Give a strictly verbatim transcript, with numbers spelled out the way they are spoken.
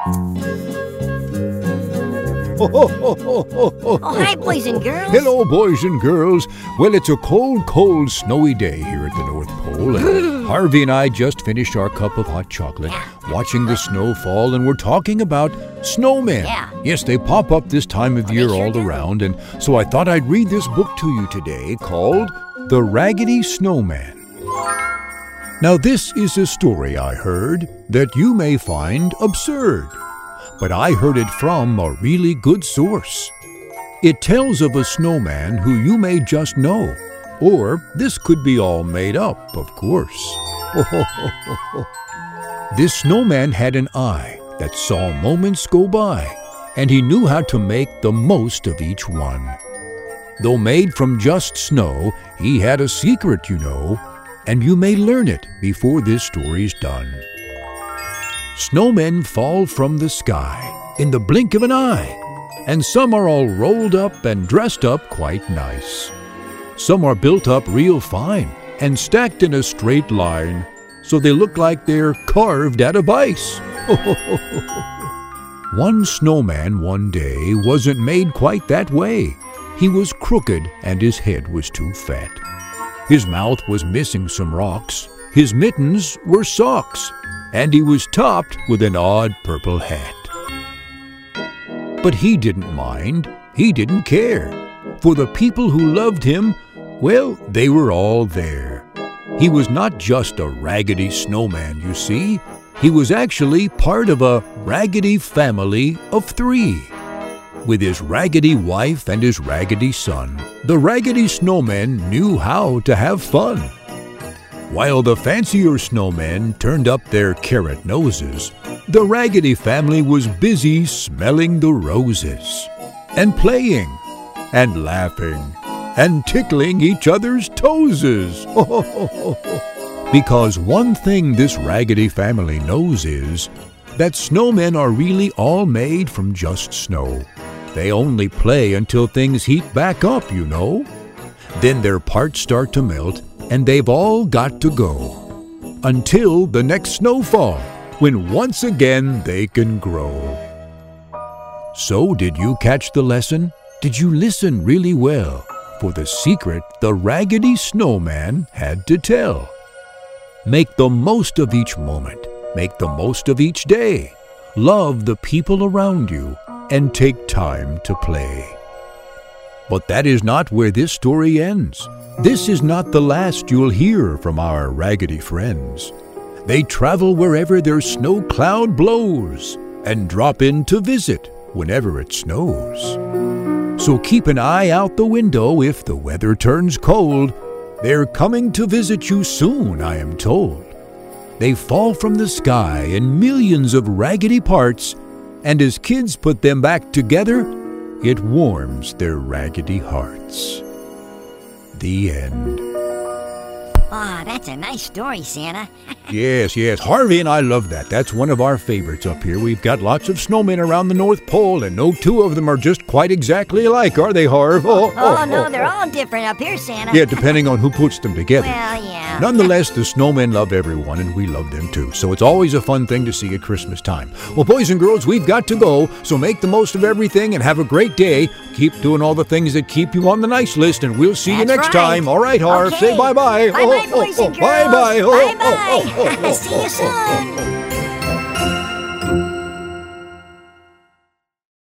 Oh, hi, boys and girls. Hello, boys and girls. Well, it's a cold, cold, snowy day here at the North Pole. And Harvey and I just finished our cup of hot chocolate, Yeah. watching the snow fall, and we're talking about snowmen. Yeah. Yes, they pop up this time of Oh, year they sure all do. around, and so I thought I'd read this book to you today called The Raggedy Snowman. Now, this is a story I heard that you may find absurd, but I heard it from a really good source. It tells of a snowman who you may just know, or this could be all made up, of course. This snowman had an eye that saw moments go by, and he knew how to make the most of each one. Though made from just snow, he had a secret, you know, and you may learn it before this story's done. Snowmen fall from the sky in the blink of an eye, and some are all rolled up and dressed up quite nice. Some are built up real fine and stacked in a straight line, so they look like they're carved out of ice. One snowman one day wasn't made quite that way. He was crooked and his head was too fat. His mouth was missing some rocks, his mittens were socks, and he was topped with an odd purple hat. But he didn't mind, he didn't care, for the people who loved him, well, they were all there. He was not just a raggedy snowman, you see. He was actually part of a raggedy family of three. With his raggedy wife and his raggedy son, the raggedy snowmen knew how to have fun. While the fancier snowmen turned up their carrot noses, the raggedy family was busy smelling the roses, and playing, and laughing, and tickling each other's toeses. Because one thing this raggedy family knows is that snowmen are really all made from just snow. They only play until things heat back up, you know. Then their parts start to melt, and they've all got to go. Until the next snowfall, when once again they can grow. So, did you catch the lesson? Did you listen really well for the secret the raggedy snowman had to tell? Make the most of each moment. Make the most of each day. Love the people around you and take time to play. But that is not where this story ends. This is not the last you'll hear from our raggedy friends. They travel wherever their snow cloud blows and drop in to visit whenever it snows. So keep an eye out the window if the weather turns cold. They're coming to visit you soon, I am told. They fall from the sky in millions of raggedy parts, and as kids put them back together, it warms their raggedy hearts. The end. Oh, that's a nice story, Santa. Yes, yes. Harvey and I love that. That's one of our favorites up here. We've got lots of snowmen around the North Pole, and no two of them are just quite exactly alike, are they, Harv? Oh, oh no, they're all different up here, Santa. Yeah, depending on who puts them together. Well, yeah. Nonetheless, the snowmen love everyone, and we love them too. So it's always a fun thing to see at Christmas time. Well, boys and girls, we've got to go, so make the most of everything and have a great day. Keep doing all the things that keep you on the nice list, and we'll see you That's next right. time. All right, Harv, Okay. say bye-bye. Bye-bye, boys and girls. Bye-bye. Bye-bye. See you soon.